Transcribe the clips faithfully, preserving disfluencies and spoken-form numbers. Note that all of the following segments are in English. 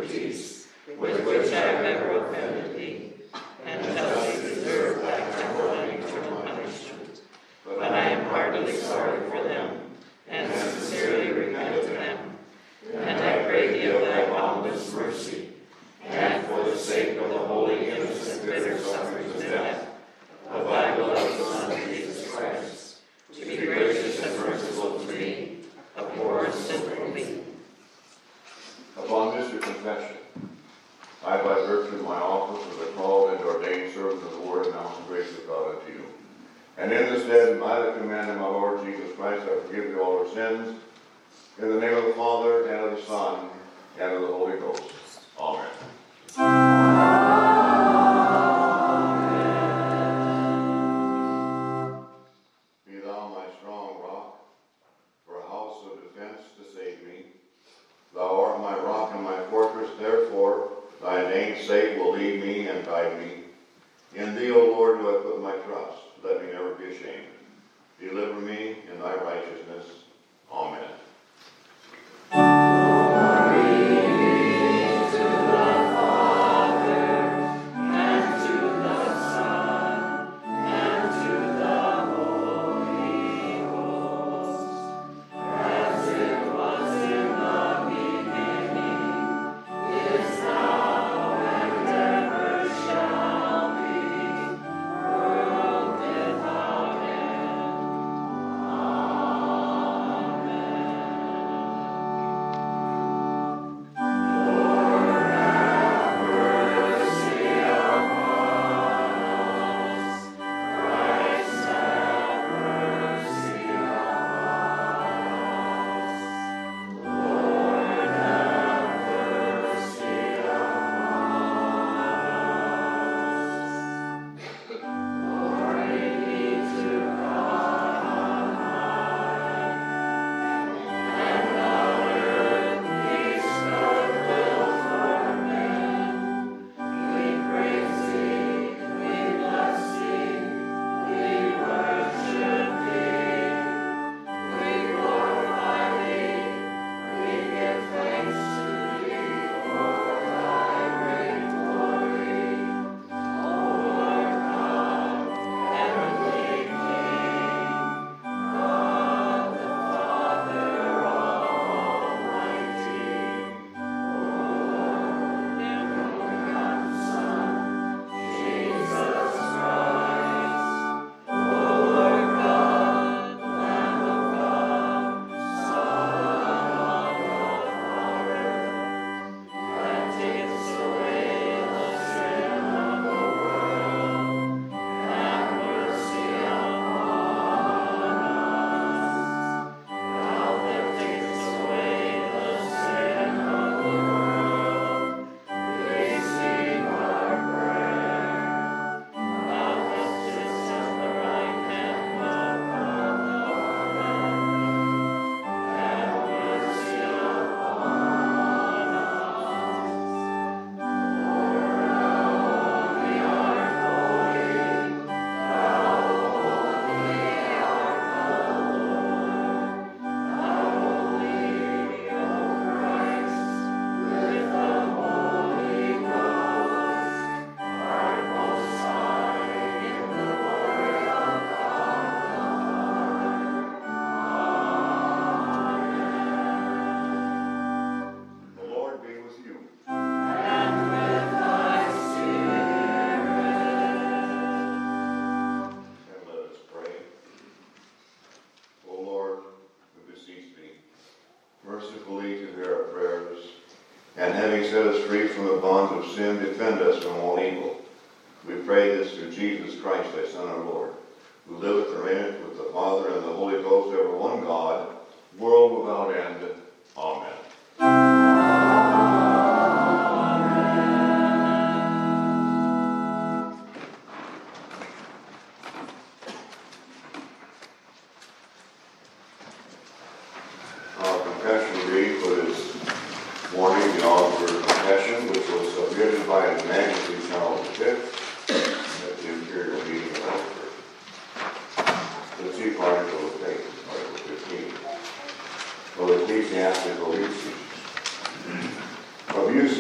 iniquities with which I have ever offended thee, and justly deserve thy temporal and eternal punishment. But I am heartily sorry for them, and sincerely repent of them. And I pray thee of thy boundless mercy, and for the sake of the holy, innocent, bitter sufferings of death, of thy beloved Son, Jesus Christ, to be gracious and merciful to me, a poor and sinful being. Upon this your confession, I, by virtue of my office as a called and ordained servant of the Lord, announce the grace of God unto you. And in this stead, and by the command of my Lord Jesus Christ, I forgive you all our sins. In the name of the Father, and of the Son, and of the Holy Ghost. Amen. Be thou my strong rock, for a house of defense to save me. Thou art my rock and my fortress, therefore thy name's sake will lead me and guide me. In thee, O Lord, do I put my trust. Let me never be ashamed. Deliver me in thy righteousness. Amen. Set us free from the bonds of sin, defend us from all evil. We pray this through Jesus Christ, thy Son, our Lord, who liveth and reigneth with the Father and the Holy Ghost, ever one God, world without end. Amen. Our confession reading for this morning, the Augsburg Confession, which was submitted by His Majesty Charles the Fifth at the Imperial Meeting of Augsburg. The chief article of faith, Article fifteen. For Ecclesiastical research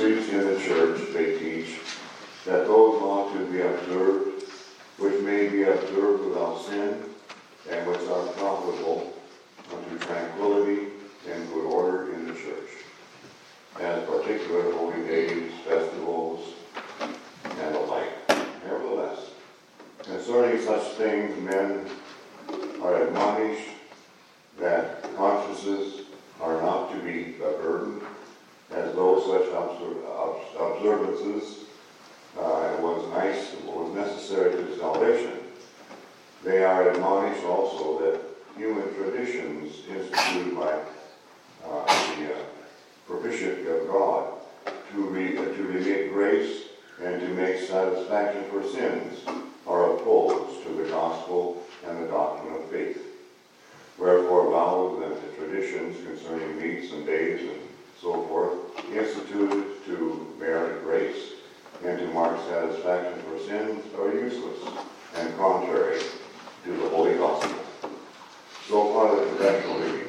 preach in the church, they teach, that those ought to be observed, which may be observed without sin, and which are profitable unto tranquility and good order in the church, as particular holy days, festivals, and the like. Nevertheless, concerning such things, men are admonished that consciences are not to be a burden, as though such obser- observances uh, was nice, was necessary to salvation. They are admonished also that human traditions instituted by uh, the uh, propitiate of God to, re- to remit grace and to make satisfaction for sins are opposed to the gospel and the doctrine of faith. Wherefore vows and traditions concerning meats and days and so forth, instituted to merit grace and to mark satisfaction for sins, are useless and contrary to the Holy Gospel. So far the professional reading.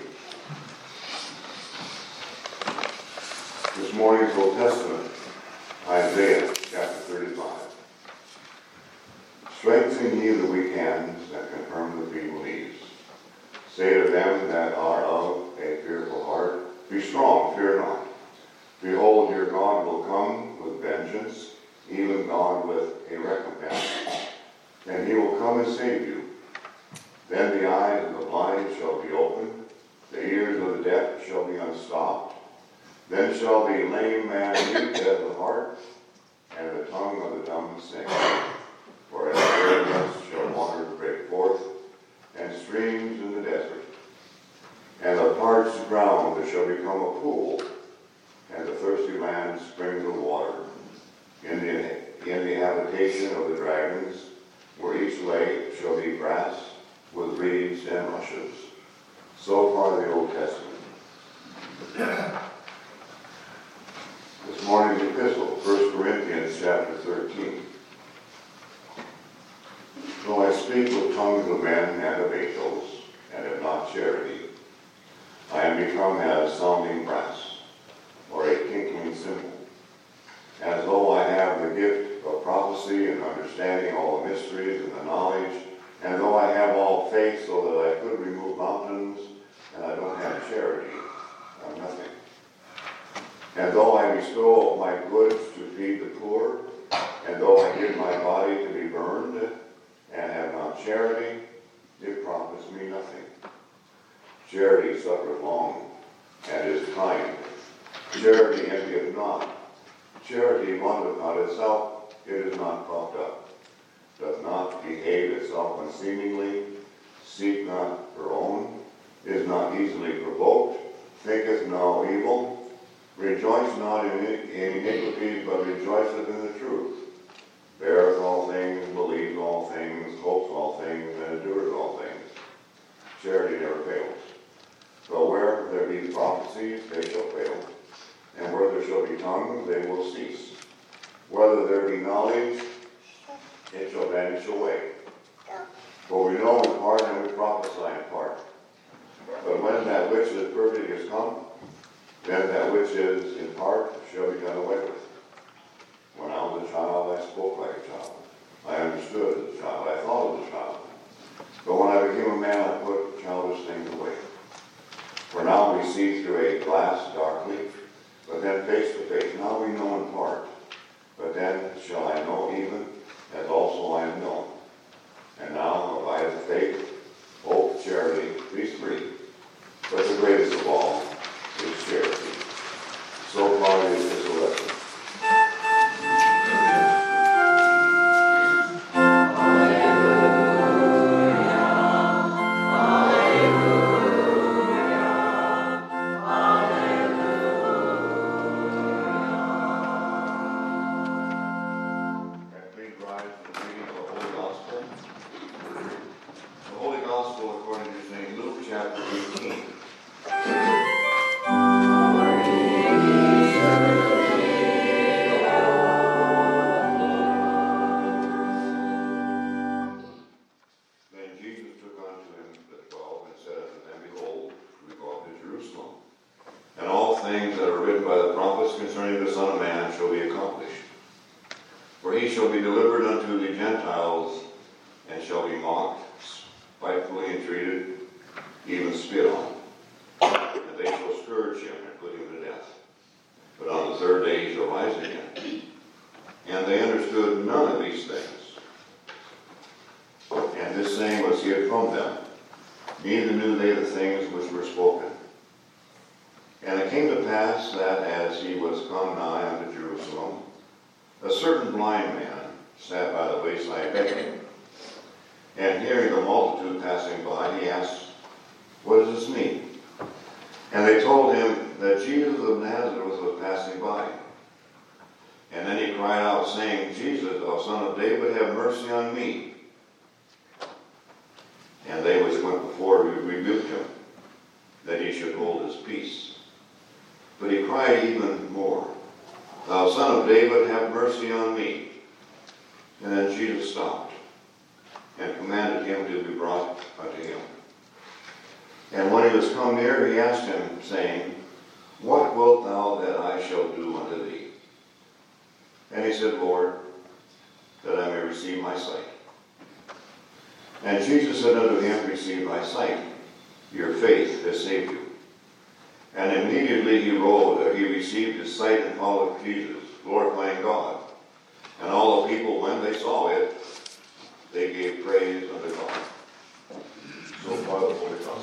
This morning's Old Testament, Isaiah chapter thirty-five. Strengthen ye the weak hands and confirm the feeble knees. Say to them that are of a fearful heart, be strong, fear not. Behold, your God will come with vengeance, even God with a recompense, and he will come and save you. Then the eyes of the blind shall be opened, the ears of the deaf shall be unstopped. Then shall the lame man leap as the hart, and the tongue of the dumb sing. For in the wilderness shall waters break forth, and streams in the desert. And the parched ground shall become a pool, and the thirsty land springs of water. In the, in the habitation of the dragons, where each lake shall be grass with reeds and rushes. So far the Old Testament. This morning's epistle, First Corinthians chapter thirteen. Though I speak with tongues of men and of angels, and have not charity, I am become as sounding brass, or a tinkling cymbal. As though I have the gift of prophecy and understanding all the mysteries and the knowledge, and though I have all faith so that I could remove mountains, and I don't have charity, I'm nothing. And though I bestow my goods to feed the poor, and though I give my body to be burned, and have not charity, it profits me nothing. Charity suffereth long, and is kind. Charity envieth not. Charity wanteth not itself, it is not puffed up, doth not behave itself unseemingly, seek not her own, is not easily provoked, thinketh no evil, rejoice not in, in iniquities, but rejoiceth in the truth, beareth all things, believes all things, hopes all things, and endureth all things. Charity never fails. But where there be prophecies, they shall fail, and where there shall be tongues, they will cease. Whether there be knowledge, it shall vanish away. For we know in part, and we prophesy in part. But when that which is perfect is come, then that which is in part shall be done away with. When I was a child, I spoke like a child. I understood as a child. I thought as a child. But when I became a man, I put childish things away. For now we see through a glass darkly, but then face to face. Now we know in part, but then shall I know even as also I am known. And now abideth faith, hope, charity, these three. But the greatest of all is charity. So far the epistle lesson. he shall be delivered unto the Gentiles, and shall be mocked, spitefully entreated, even spit on. And they shall scourge him and put him to death. But on the third day he shall rise again. And they understood none of these things. And this saying was hid from them. Neither knew they the things which were spoken. And it came to pass that as he was come nigh unto Jerusalem, a certain blind man sat by the wayside begging. And hearing the multitude passing by, he asked, What does this mean? And they told him that Jesus of Nazareth was passing by. And then he cried out, saying, Jesus, thou son of David, have mercy on me. And they which went before rebuked him, that he should hold his peace. But he cried even more, Thou son of David, have mercy on me. And then Jesus stopped, and commanded him to be brought unto him. And when he was come near, he asked him, saying, What wilt thou that I shall do unto thee? And he said, Lord, that I may receive my sight. And Jesus said unto him, Receive thy sight. Your faith has saved you. And immediately he rose, or he received his sight and followed Jesus, glorifying God. And all the people, when they saw it, they gave praise unto God. So far the Holy Gospel.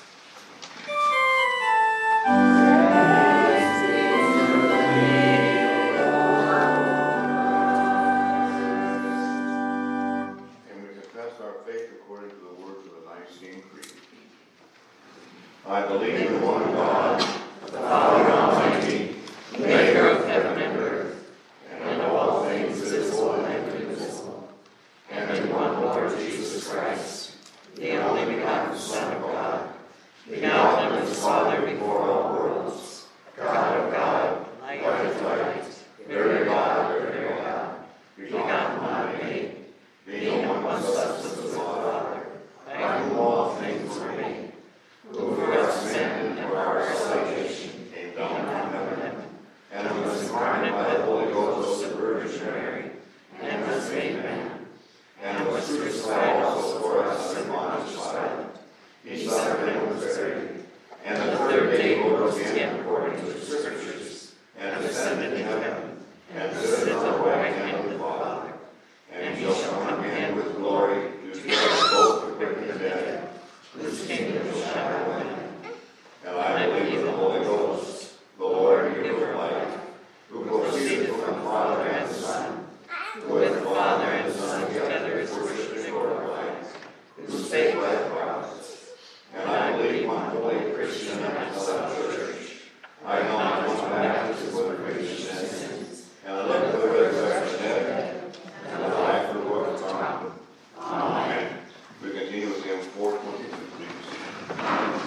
I believe in one God, the Father Almighty, maker of heaven and earth, and of all things visible and invisible, and in one Lord Jesus Christ, the only begotten Son of God, begotten of his Father before all worlds, God of God, light of light, very God of very God, begotten not made, being of one substance with the Father, by whom all things were made, who for us men and for our salvation came down from heaven, and was incarnate by the Holy Ghost of the Virgin Mary, and was made man, and was crucified also for us in bondage to Pilate. He suffered and was buried, and the third day rose again according to the Scriptures, and ascended into heaven, and sitteth at the right hand of the Father. And he shall come again with glory to judge both the quick and the dead, whose kingdom shall have no end. And I believe in the Holy Ghost, the Lord, giver of life, who proceedeth from the Father and the Son, who with the Father and the Son together is worshipped and glorified, who spake by the prophets. And I believe one holy Christian and Apostolic Church. I acknowledge one baptism for the forgiveness of sins, and I look for the resurrection of the dead, and the life of the world to come. Amen. We continue with hymn four twenty-two, please.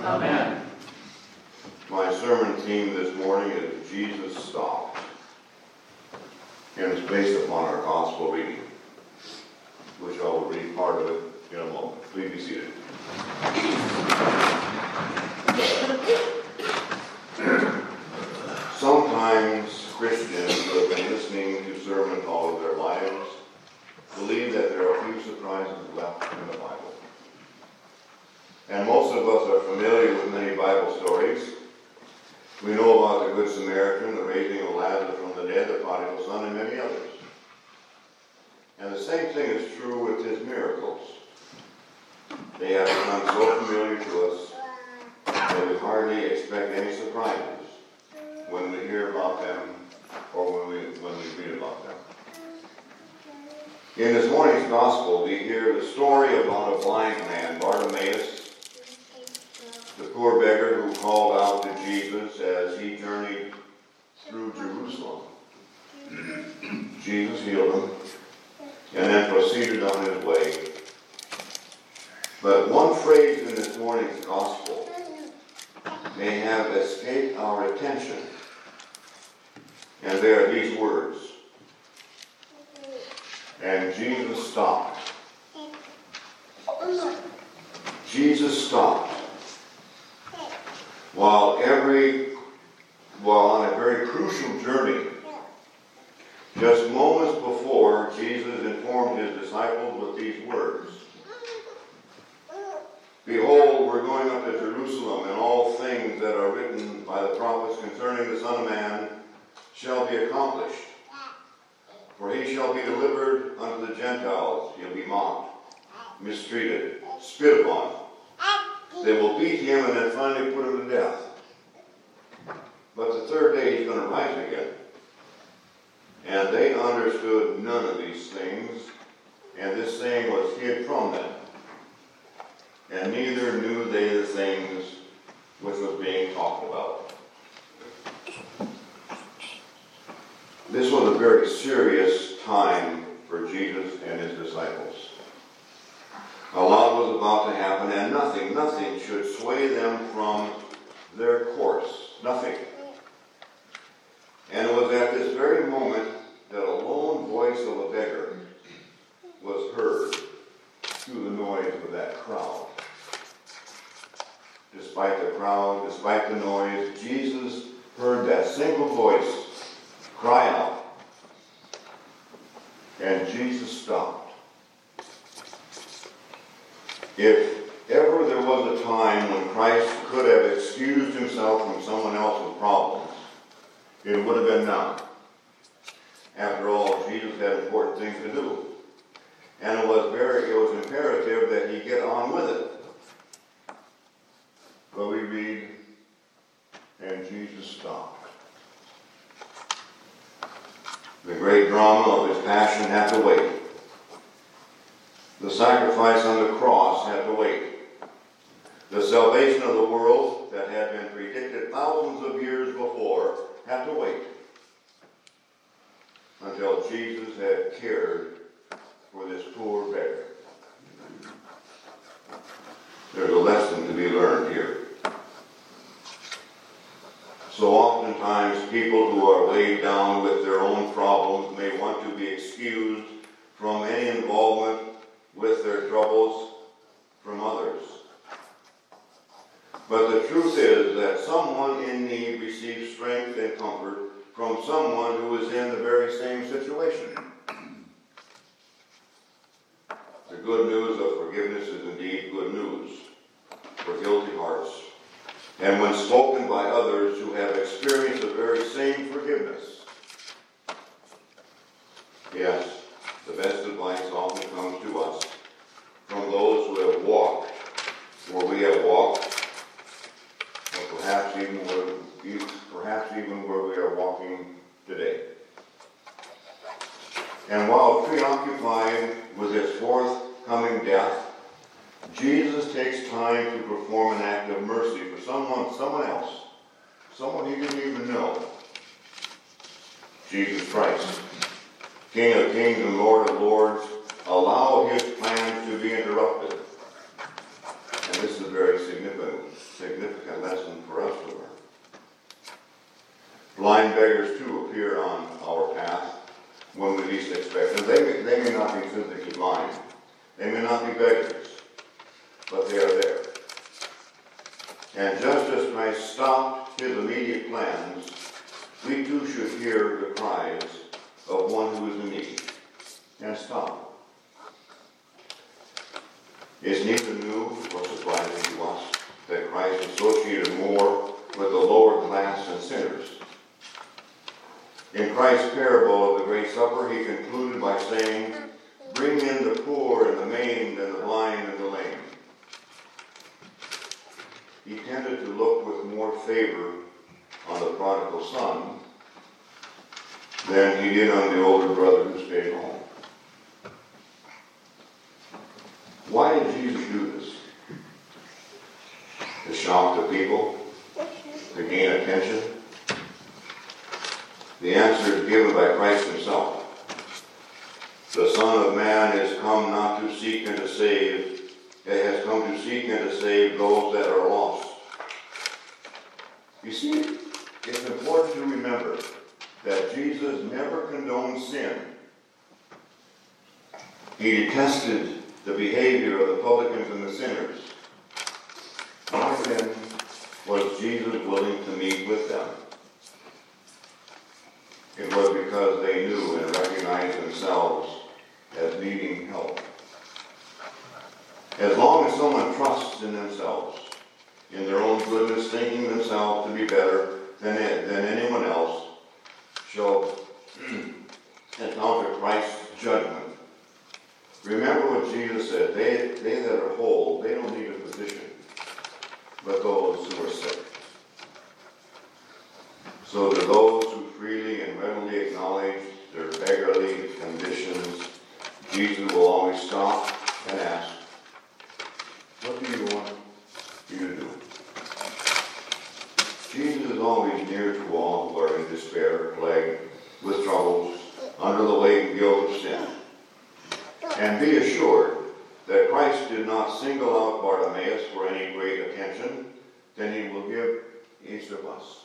Amen. My sermon theme this morning is Jesus Stopped, and it's based upon our gospel reading, which I will read part of it in a moment. Please be seated. Sometimes Christians who have been listening to sermons all of their lives believe that there are few surprises left in the Bible. And most of us are familiar with many Bible stories. We know about the Good Samaritan, the raising of Lazarus from the dead, the prodigal son, and many others. And the same thing is true with his miracles. They have become so familiar to us that we hardly expect any surprises when we hear about them or when we, when we read about them. In this morning's gospel, we hear the story about a blind man, Bartimaeus, the poor beggar who called out to Jesus as he journeyed through Jerusalem. Jesus healed him and then proceeded on his way. But one phrase in this morning's gospel may have escaped our attention, and they are these words: and Jesus stopped. Jesus stopped. While every, while on a very crucial journey, just moments before, Jesus informed his disciples with these words: behold, we're going up to Jerusalem, and all things that are written by the prophets concerning the Son of Man shall be accomplished. For he shall be delivered unto the Gentiles. He'll be mocked, mistreated, spit upon. They will beat him and then finally put him to death. But the third day he's going to rise again. And they understood none of these things, and this saying was hid from them. And neither knew they the things which was being talked about. This was a very serious time for Jesus and his disciples. A lot was about to happen, and nothing, nothing should sway them from their course. Nothing. And it was at this very moment that a lone voice of a beggar was heard through the noise of that crowd. Despite the crowd, despite the noise, Jesus heard that single voice cry out. And Jesus stopped. If ever there was a time when Christ could have excused himself from someone else's problems, it would have been now. After all, Jesus had important things to do. And it was very, it was imperative that he get on with it. But we read, and Jesus stopped. The great drama of his passion had to wait. The sacrifice on the cross had to wait. The salvation of the world that had been predicted thousands of years before had to wait until Jesus had cared for this poor beggar. There's a lesson to be learned here. So oftentimes people who are weighed down with their own problems may want to be excused from any involvement with their troubles from others. But the truth is that someone in need receives strength and comfort from someone who is in the very same situation. The good news of forgiveness is indeed good news for guilty hearts. And when spoken by others who have experienced the very same forgiveness, yes, the best advice often comes to us from those who have walked where we have walked, or perhaps even where, perhaps even where we are walking today. And while preoccupied with his forthcoming death, Jesus takes time to perform an act of mercy for someone, someone else, someone he didn't even know. Jesus Christ, King of kings and Lord of lords, allowed his plans to be interrupted. And this is very significant, significant Blind beggars too appear on our path when we least expect them. They may, they may not be physically blind. They may not be beggars, but they are there. And just as Christ stopped his immediate plans, we too should hear the cries of one who is in need and stop. It's neither new or surprising to us that Christ associated more with the lower class than sinners. In Christ's parable of the Great Supper, he concluded by saying, "Bring in the poor and the maimed and the blind and the lame." He tended to look with more favor on the prodigal son than he did on the older brother who stayed home. Why did Jesus do this? To shock the people? To gain attention? The answer is given by Christ himself. The Son of Man is come not to seek and to save, it has come to seek and to save those that are lost. You see, it's important to remember that Jesus never condoned sin. He detested the behavior of the publicans and the sinners. Why then was Jesus willing to meet with them? It was because they knew and recognized themselves as needing help. As long as someone trusts in themselves, in their own goodness, thinking themselves to be better than, than anyone else, shall encounter Christ's judgment. Remember what Jesus said, they, they that are whole, they don't need a physician, but those who are sick. So to those who freely and readily acknowledge their beggarly conditions, Jesus will always stop and ask, "What do you want me to do?" Jesus is always near to all who are in despair, plagued with troubles, under the weight and guilt of sin. And be assured that Christ did not single out Bartimaeus for any great attention than he will give each of us.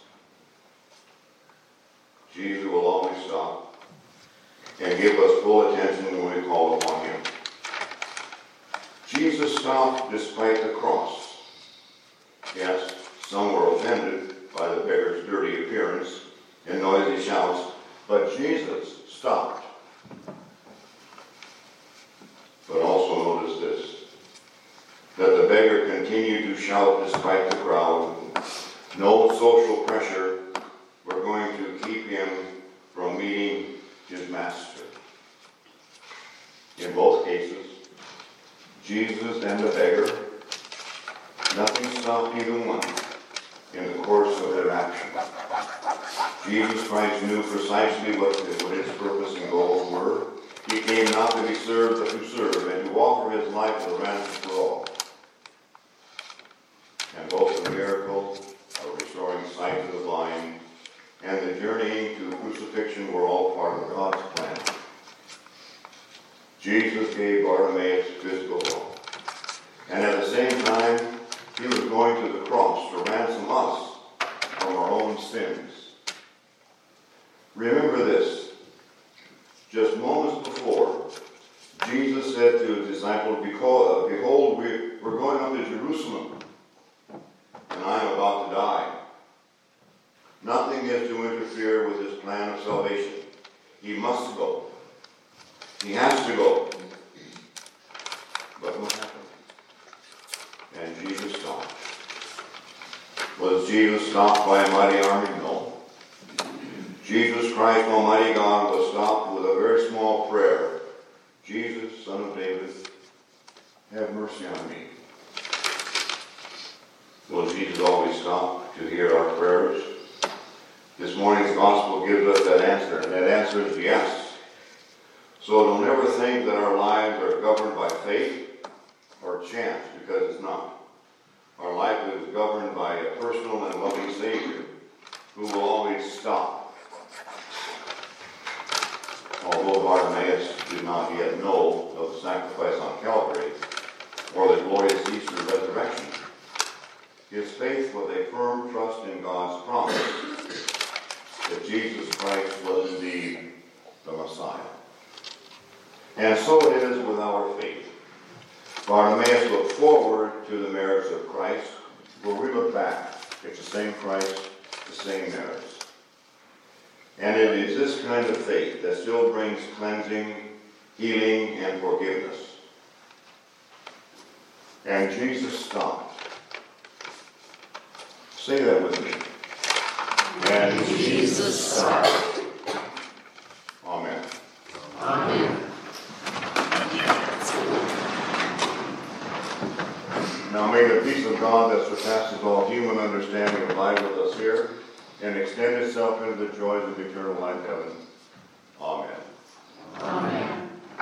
Jesus will always stop and give us full attention when we call upon him. Jesus stopped despite the cross. Yes, some were offended by the beggar's dirty appearance and noisy shouts, but Jesus stopped. But also notice this, that the beggar continued to shout despite the crowd. No social pressure were going to keep him from meeting his master. In both cases, Jesus and the beggar, nothing stopped either one in the course of their action. Jesus Christ knew precisely what his, what his purpose and goals were. He came not to be served, but to serve, and to offer his life as a ransom for all. And both the miracle of restoring sight to the blind and the journeying to crucifixion were all part of God's plan. Jesus gave Bartimaeus physical health, and at the same time, he was going to the cross to ransom us from our own sins. Remember this. Just moments before, Jesus said to his disciples, "Behold, we're going up to Jerusalem, and I am about to die." Nothing is to interfere with his plan of salvation. He must go. He has to go. But what happened? And Jesus stopped. Was Jesus stopped by a mighty army? No. Jesus Christ, Almighty God, was stopped with a very small prayer. "Jesus, Son of David, have mercy on me." Will Jesus always stop to hear our prayers? This morning's gospel gives us that answer, and that answer is yes. So don't ever think that our lives are governed by faith or chance, because it's not. Our life is governed by a personal and loving Savior who will always stop. Although Bartimaeus did not yet know of the sacrifice on Calvary or the glorious Easter resurrection, his faith was a firm trust in God's promise that Jesus Christ was indeed the Messiah. And so it is with our faith. Bartimaeus looked forward to the merits of Christ, where we look back. It's the same Christ, the same merits. And it is this kind of faith that still brings cleansing, healing, and forgiveness. And Jesus stopped. Say that with me. And Jesus stopped. Amen. Amen. Now may the peace of God that surpasses all human understanding abide with us here and extend itself into the joys of eternal life heaven. Amen. Amen.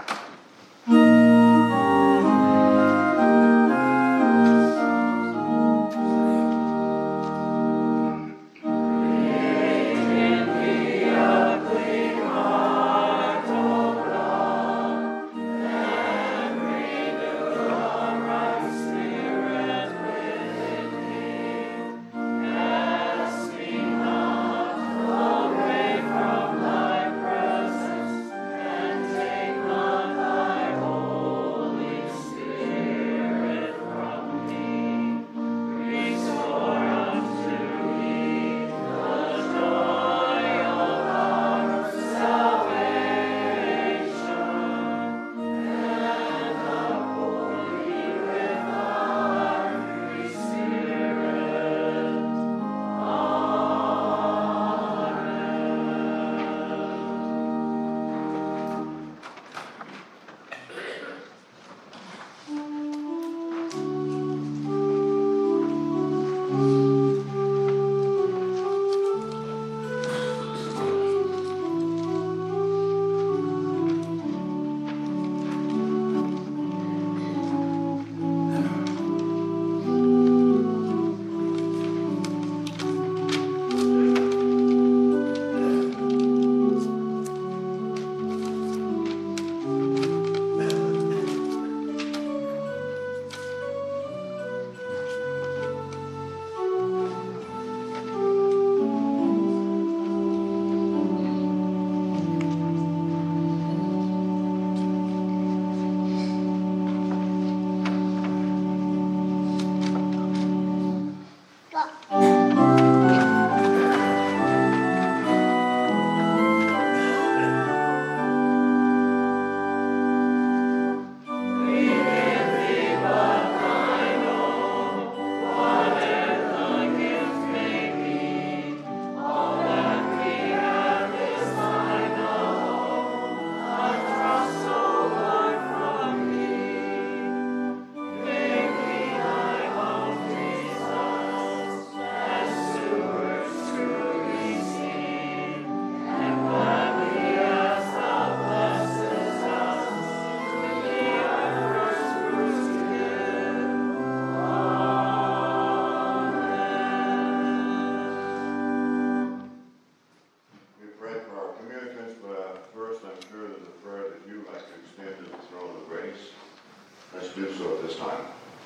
do so at this time.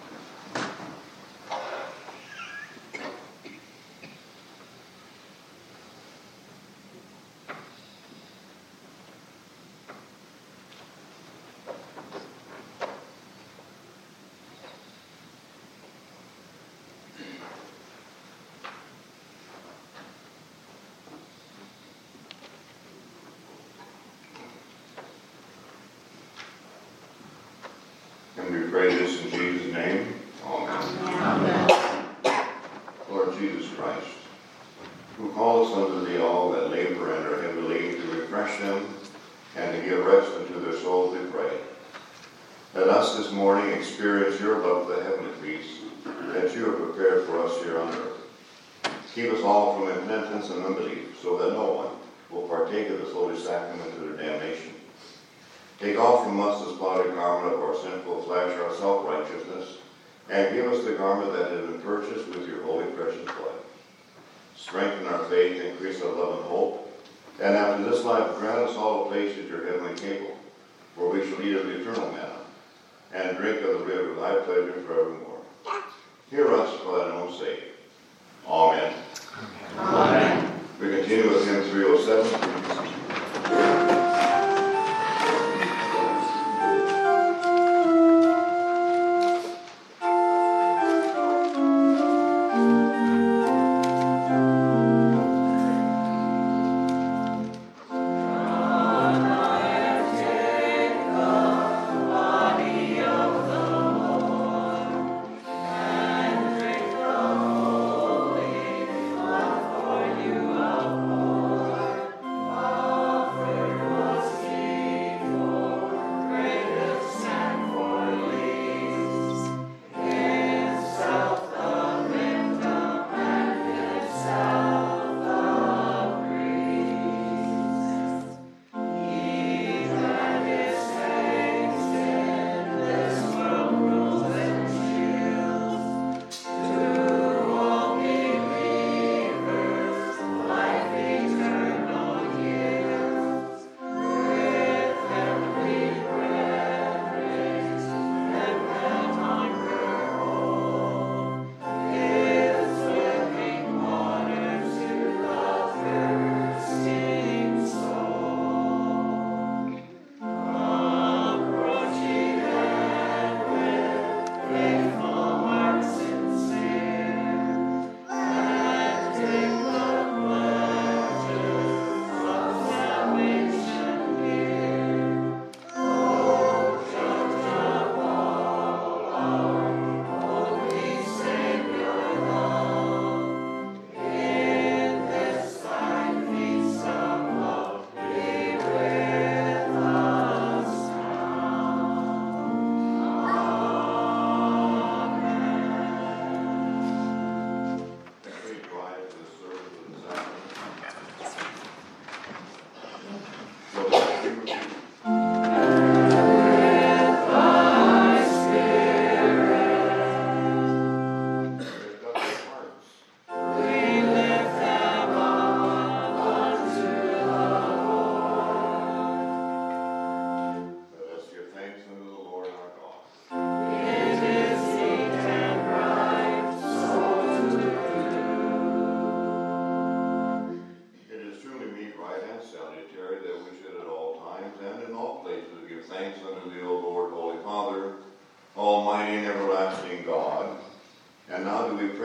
And we pray this in Jesus' name. Amen. Amen. Lord Jesus Christ, who call us unto thee all that labor and are heavy laden, to refresh them and to give rest unto their souls, we pray. Let us this morning experience your love, the heavenly peace that you have prepared for us here on earth. Keep us all from impenitence and unbelief, so that no one will partake of this holy sacrament to their damnation. Take off from us the spotted garment of our sinful flesh, our self-righteousness, and give us the garment that has been purchased with your holy precious blood. Strengthen our faith, increase our love and hope, and after this life grant us all a place at your heavenly table, where we shall eat of the eternal manna, and drink of the river of thy pleasure forevermore. Hear us for thine own sake. Amen. Amen. We continue with hymn three.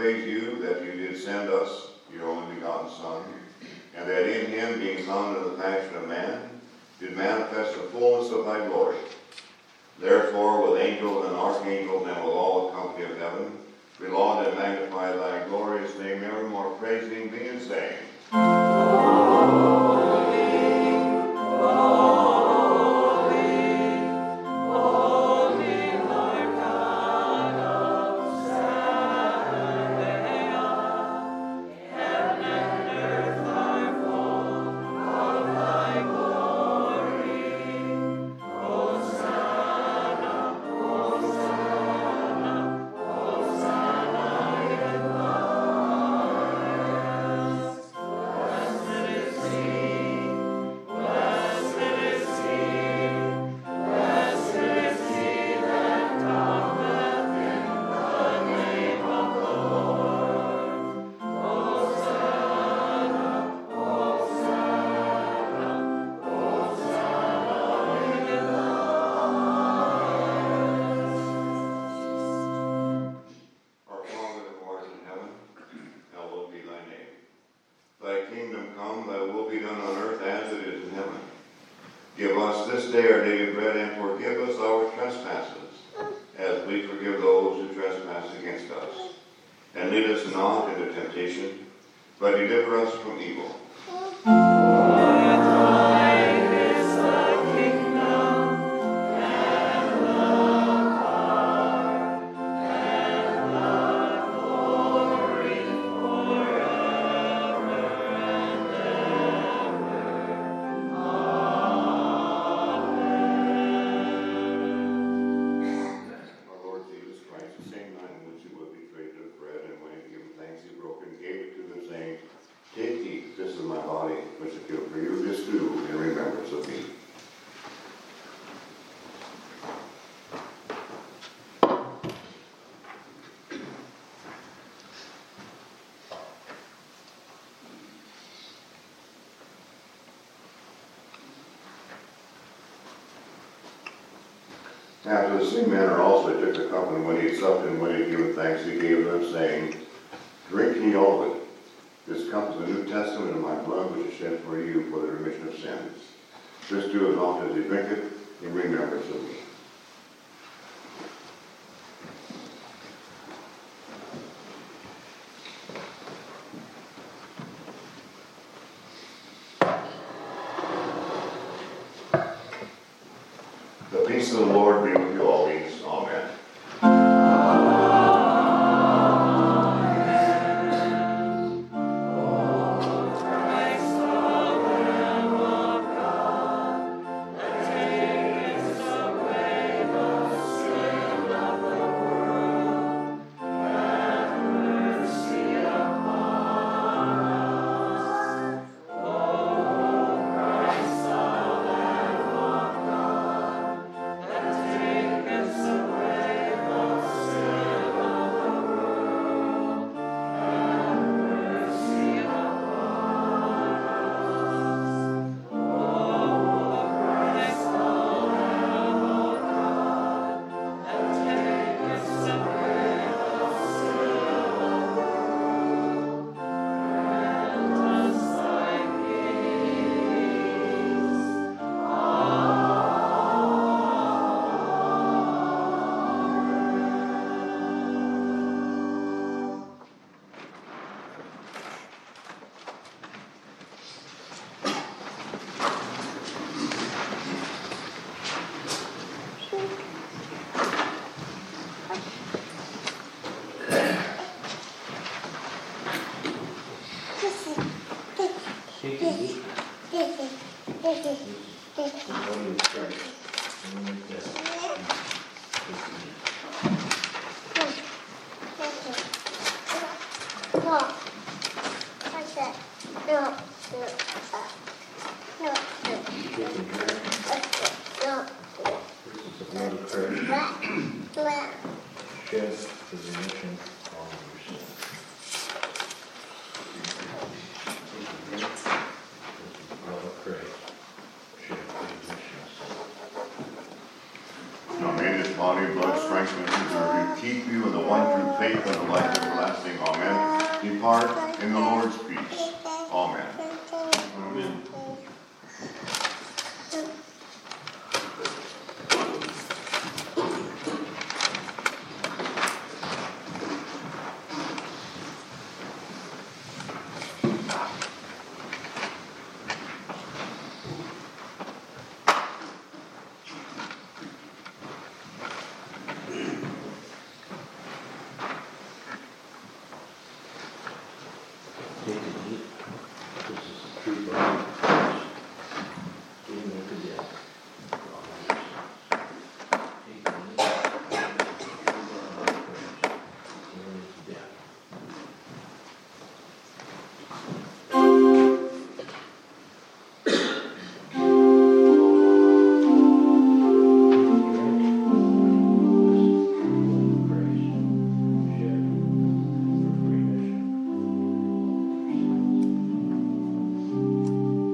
praise you that you did send us your only begotten Son, and that in him, being found in the fashion of man, did manifest the fullness of thy glory. Therefore, with angels and archangels and with all the company of heaven, we laud and magnify thy glorious name evermore, praising thee and saying, give us this day our daily bread, and forgive us our trespasses, as we forgive those who trespass against us. And lead us not into temptation, but deliver us from evil. After the same manner also he took the cup, and when he had supped and when he had given thanks, he gave them, saying, Drink ye all of it. This cup is the New Testament of my blood, which is shed for you for the remission of sins. This do as often as you drink it in remembrance of me. The peace of the Lord be with you always. Amen. Body, blood, strength, and preserve you, keep you in the one true faith and the life everlasting. Amen. in the Lord's peace. Amen. Amen. Take a knee. This is the true body of Christ. Being unto death for all our sins. Take a knee. This is the true body of Christ. Being unto death. Drink. This is the true blood of Christ. Shed for remission.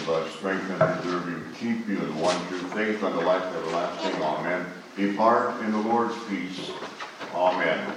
uh, strength and preserve you, keep you in one true faith unto life everlasting. Amen. Depart in the Lord's peace. Amen.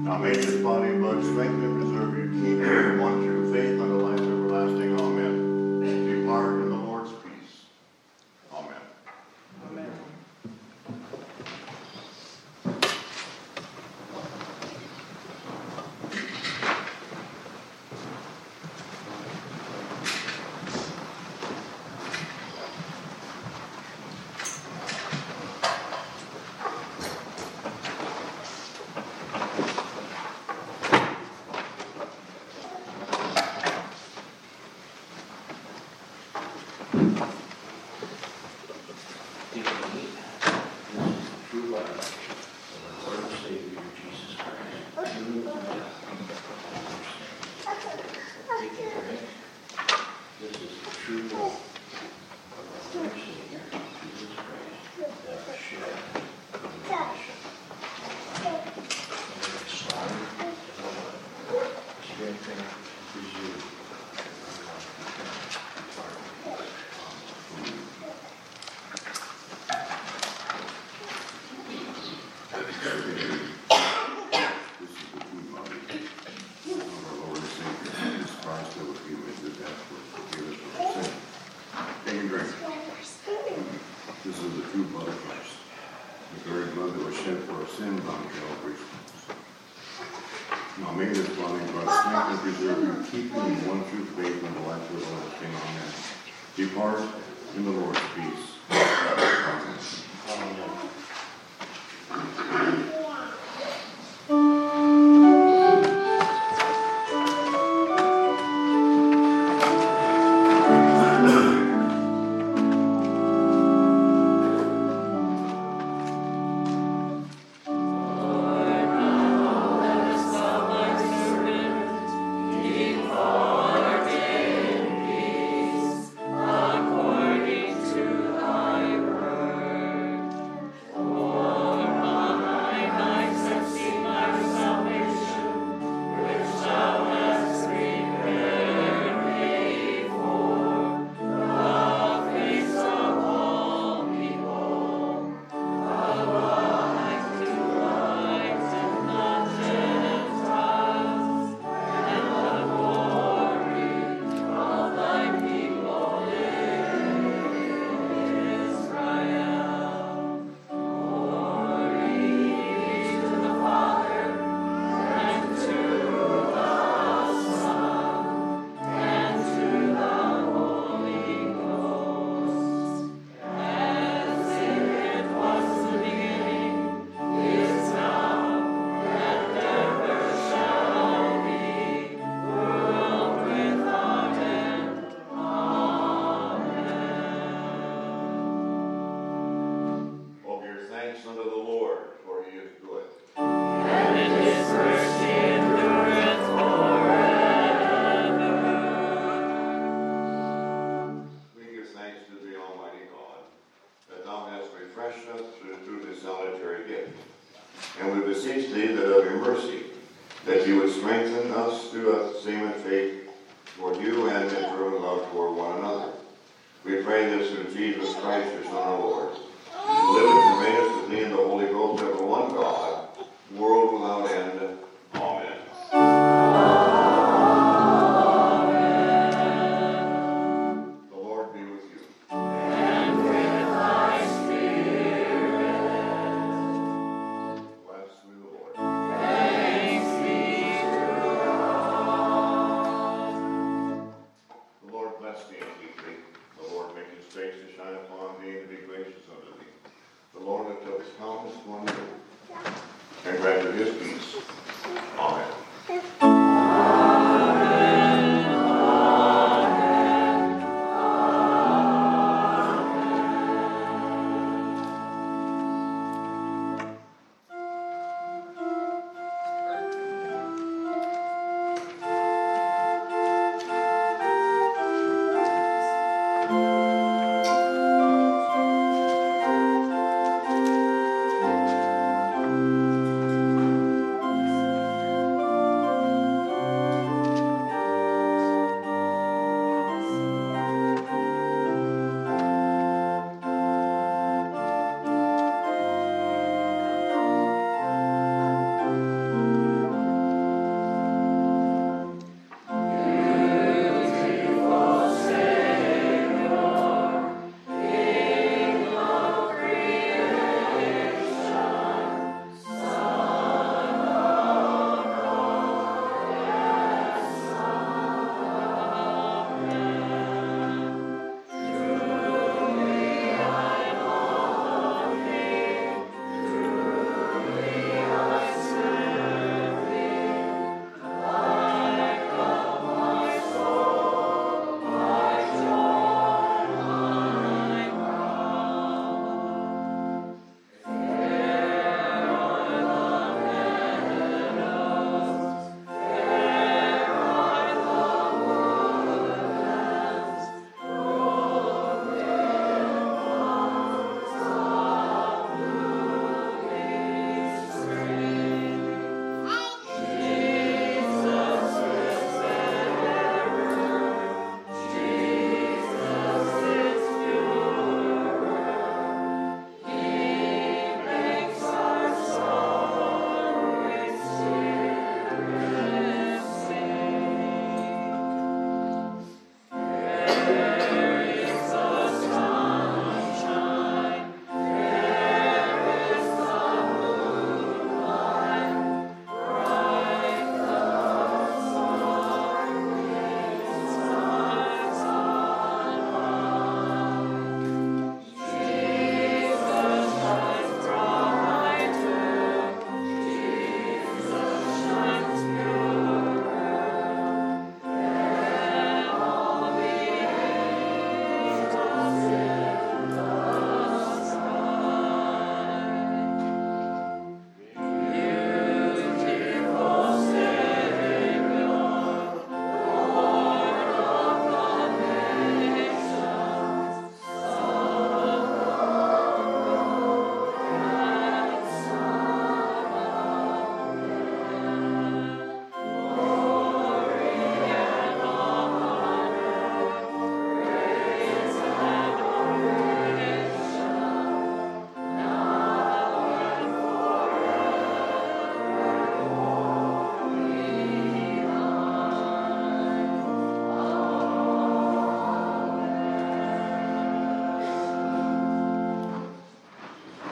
Now may this body and blood strengthen and preserve you, keep you in one true faith unto life everlasting. Amen. Depart in the Lord's peace. Amen. Amen. Take a knee. This is the true body of our Lord and Savior, Jesus Christ. True death. Take a drink. This is the true blood of our Lord and Savior, Jesus Christ, that was shed for the remission of our slaughter and blood, strengthen and preserve everyone who departed. This is the true body of our Lord and Savior, Jesus Christ, that was given into death for forgiveness of our sin. Take and drink. This is the true blood of Christ, the very blood that was shed for our sins on Calvary's cross. Now may this body and blood strengthen and preserve you, keep you in one true faith unto life everlasting. Amen. Depart in the Lord's peace. Amen. Amen. According to thy word. that you would strengthen us through a seeming faith toward you and in true love toward one another. We pray this through Jesus Christ, your Son, our Lord. You live and reignest with thee in the Holy Ghost, ever one God, world without end. Amen. The Lord be with you. And with thy spirit. Bless through the Lord. Thanks be to God. The Lord bless thee and keep thee. The Lord make his face to shine upon thee and be gracious unto thee. The Lord lift up his countenance upon thee and grant you his peace.